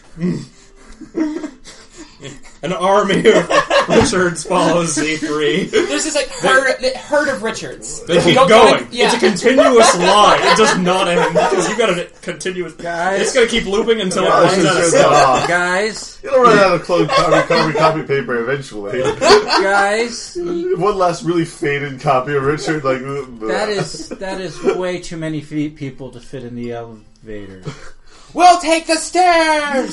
An army of Richards follows Z three.
There's this like herd, herd of Richards.
They keep
Go-
going.
go- yeah.
It's a continuous line. It does not end because you got a continuous.
Guys.
It's gonna keep looping until it
Oh,
runs
shit,
out of
shit,
stuff.
shit.
Guys,
It'll run out of clone copy, copy, copy paper eventually.
guys,
One last really faded copy of Richard, like
that is that is way too many feet people to fit in the elevator.
We'll take the stairs!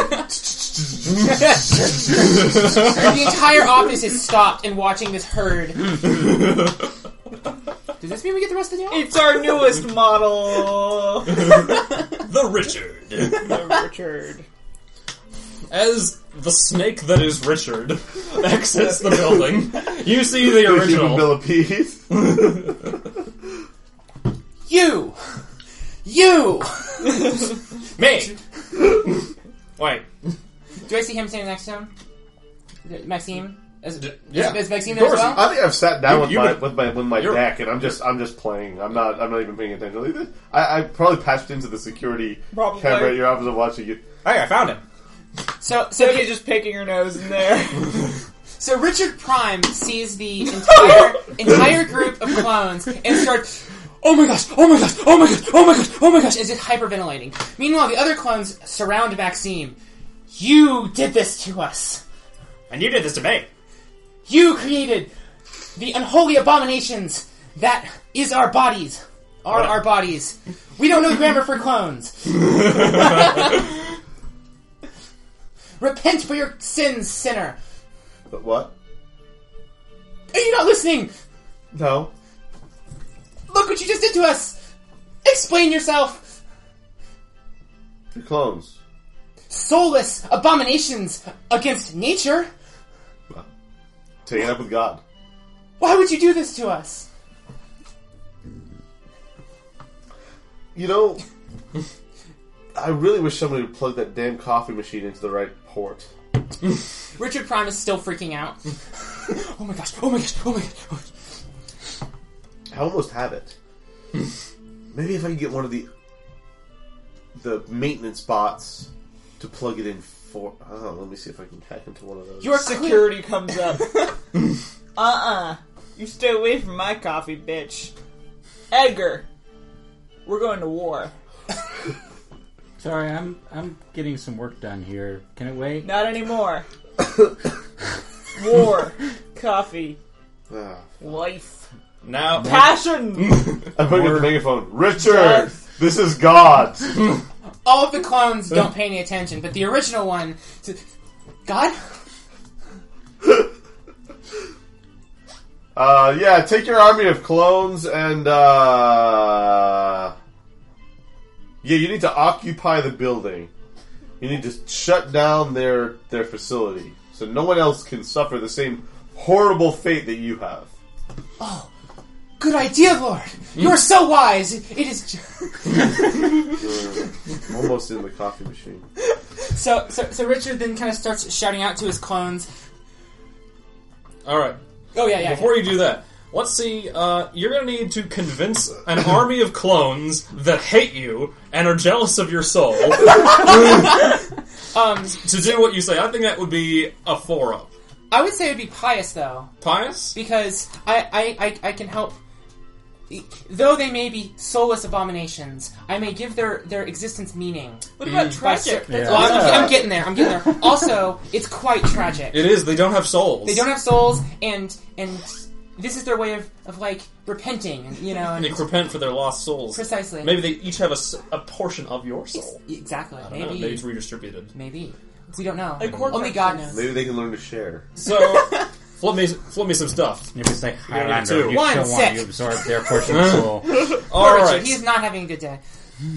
The entire office is stopped and watching this herd. Does this mean we get the rest of the day off?
it's our newest model.
The Richard.
The Richard.
As the snake that is Richard exits the building, you see the
the human
original.
millipede.
You! You!
Me! Wait.
Do I see him standing next to him? Maxime? Is,
D-
is,
yeah.
is Maxime
Of
there as
course,
well?
I think I've sat down
You-
with,
you
my,
would-
with my with my
you're-
deck, and I'm just I'm just playing. I'm not I'm not even paying attention. I, I probably patched into the security
Probably.
camera at your office and watching you.
Hey, I found him.
So, so,
Debbie's just picking her nose in there.
so Richard Prime sees the entire entire group of clones and starts, oh my gosh, oh my gosh, oh my gosh, oh my gosh, oh my gosh, as if hyperventilating. Meanwhile, the other clones surround Maxime. You did this to us.
And you did this to me.
You created the unholy abominations that is our bodies. Are
What?
our bodies. We don't know grammar for clones. Repent for your sins, sinner.
But what?
Are you not listening?
No.
Look what you just did to us. Explain yourself.
You're clones.
Soulless abominations against nature.
Take it up with God.
Why would you do this to us?
You know, I really wish somebody would plug that damn coffee machine into the right port.
Richard Prime is still freaking out. Oh my gosh, oh my gosh, oh my gosh. Oh my gosh.
I almost have it. Maybe if I can get one of the the maintenance bots to plug it in for... I don't know, let me see if I can hack into one of those.
Your
Security comes up. Uh-uh. You stay away from my coffee, bitch. Edgar, we're going to war.
Sorry, I'm I'm getting some work done here. Can it wait?
Not anymore. War. Coffee.
Ah.
Life.
Now,
Passion!
I'm putting up the megaphone. Richard!
Death.
This is God!
All of the clones don't pay any attention, but the original one... God?
Uh, yeah, take your army of clones and, uh... yeah, you need to occupy the building. You need to shut down their their facility, so no one else can suffer the same horrible fate that you have.
Oh, good idea, Lord. You're so wise. It is...
You're almost in the coffee machine.
So, so, so Richard then kind of starts shouting out to his clones.
all right.
Oh, yeah, yeah.
Before you do that, let's see. Uh, you're going to need to convince an army of clones that hate you and are jealous of your soul
Um,
to do what you say. I think that would be a four-up.
I would say it would be pious, though,
Pious?
because I, I, I, I can help. Though they may be soulless abominations, I may give their, their existence meaning.
What about
By
tragic?
cer-
Yeah.
Well, I'm, I'm getting there. I'm getting there. Also, it's quite tragic.
It is. They don't have souls.
They don't have souls, and and this is their way of, of like repenting, and you know,
And
and
they repent for their lost souls.
precisely.
Maybe they each have a, s- a portion of your soul.
Exactly.
I don't
Maybe.
know. Maybe it's redistributed.
Maybe. We don't know.
Like Horcrux,
Only God
you know.
knows.
Maybe they can learn to share.
So, flip me, flip me some stuff.
Maybe it's like
You're gonna get
Highlander.
two.
You
One,
still want
six.
you absorb their portion of soul.
All
Poor Richard,
right.
he's not having a good day.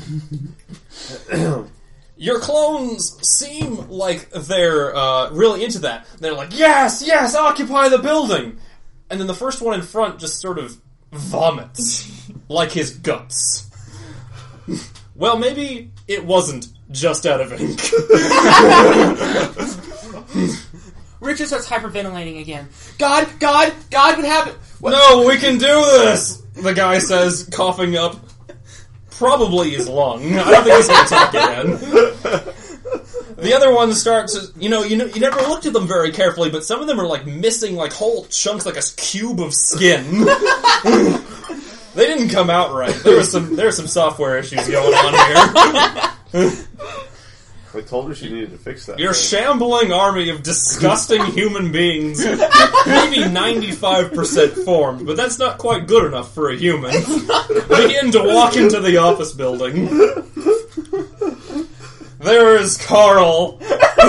Your clones seem like they're uh, really into that. They're like, yes, yes, occupy the building. And then the first one in front just sort of vomits, like his guts. Well, maybe it wasn't just out of ink.
Richard starts hyperventilating again. God, God, God would have it. What?
No, we can do this, the guy says, coughing up probably his lung. I don't think he's going to talk again. The other one starts, you know, you know, you never looked at them very carefully, but some of them are like missing like whole chunks, like a cube of skin. They didn't come out right. There was some, there were some software issues going on here.
I told her she needed to fix that.
Your
thing.
shambling army of disgusting human beings, maybe ninety-five percent formed, but that's not quite good enough for a human, begin to walk into the office building. There is Carl.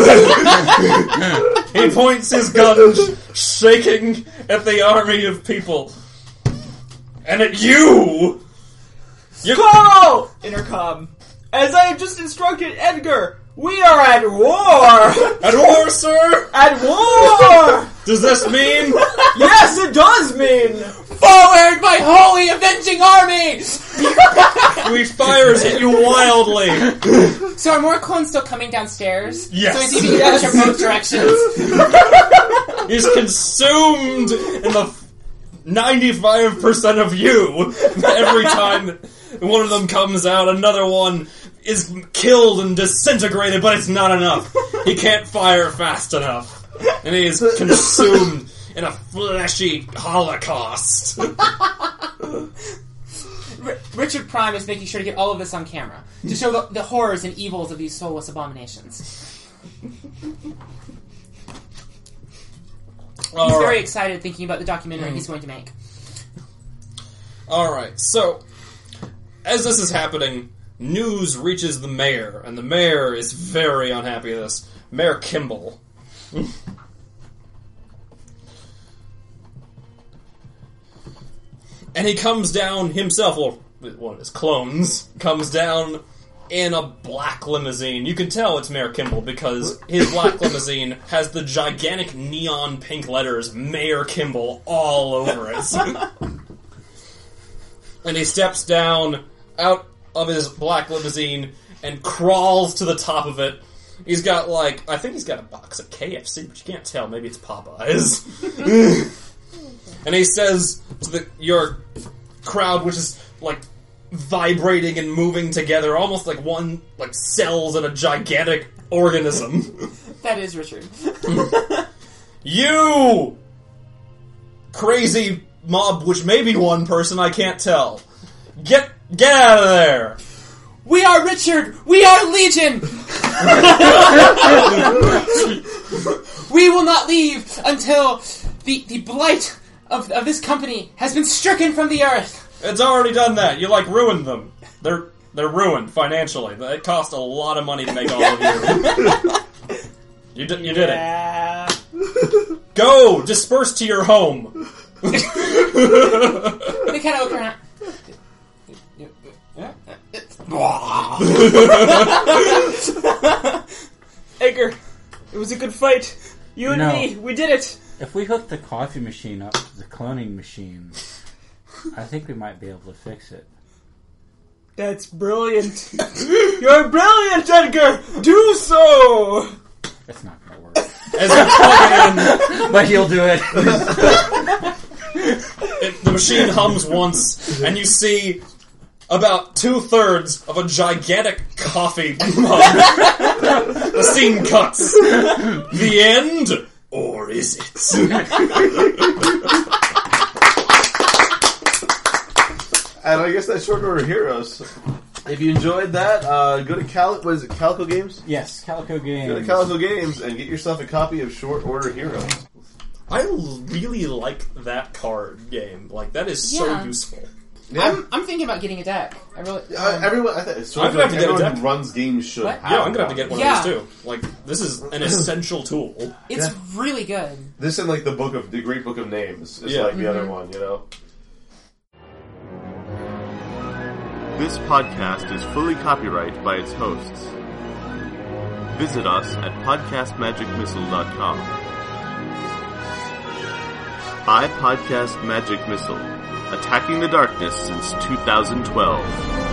He points his gun, shaking at the army of people. And at you! You
Carl! Intercom. As I have just instructed Edgar, we are at war!
At war, sir?
At war!
Does this mean...
Yes, it does mean
Forward, my holy avenging army!
He fires at you wildly.
So are more clones still coming downstairs?
Yes.
So it's even yes. from both directions.
He's consumed in the ninety-five percent of you. Every time one of them comes out, another one is killed and disintegrated, but it's not enough. He can't fire fast enough. And he is consumed in a fleshy holocaust.
R- Richard Prime is making sure to get all of this on camera to show the, the horrors and evils of these soulless abominations. He's
All
very
right.
excited thinking about the documentary mm. he's going to make.
Alright, so, as this is happening, news reaches the mayor, and the mayor is very unhappy with this. Mayor Kimball. And he comes down himself, well, one of his clones, comes down in a black limousine. You can tell it's Mayor Kimball because his black limousine has the gigantic neon pink letters Mayor Kimball all over it. And he steps down out of his black limousine and crawls to the top of it. He's got, like, I think he's got a box of K F C, but you can't tell. Maybe it's Popeyes. And he says to the, your crowd, which is, like, vibrating and moving together, almost like one, like, cells in a gigantic organism.
That is Richard.
You! Crazy mob, which may be one person, I can't tell. Get, get out of there!
We are Richard! We are Legion! We will not leave until the, the blight of, of this company has been stricken from the earth.
It's already done that. You, like, ruined them. They're they're ruined financially. It cost a lot of money to make all of you. You did, you did
yeah.
it. Go! Disperse to your home.
They kind of look around.
Edgar, it was a good fight. You and
No.
me, we did it.
If we hook the coffee machine up to the cloning machine, I think we might be able to fix it.
That's brilliant. You're brilliant, Edgar. Do so.
That's not going to work.
As you plug it in,
But he'll do it.
it, the machine hums once, and you see about two-thirds of a gigantic coffee mug. The scene cuts. The end? Or is it?
And I guess that's Short Order Heroes. If you enjoyed that, uh, go to Cal- what is it, Calico Games?
Yes, Calico Games.
Go to Calico Games and get yourself a copy of Short Order Heroes.
I really like that card game. Like, that is
Yeah.
so useful.
Yeah.
I'm, I'm thinking about getting a deck. I really.
Uh,
Um,
everyone, I think it's sort
I'm
of
gonna
like
have to get a
everyone
deck.
who runs games should
What?
have
Yeah, I'm gonna have to get one
Yeah.
of these too. Like, this is an essential tool.
it's
Yeah.
really good.
This and like the book of the Great Book of Names is
Yeah.
like the
Mm-hmm.
other one, you know. This podcast is fully copyrighted by its hosts. Visit us at podcast magic missile dot com. I Podcast Magic Missile, attacking the darkness since two thousand twelve.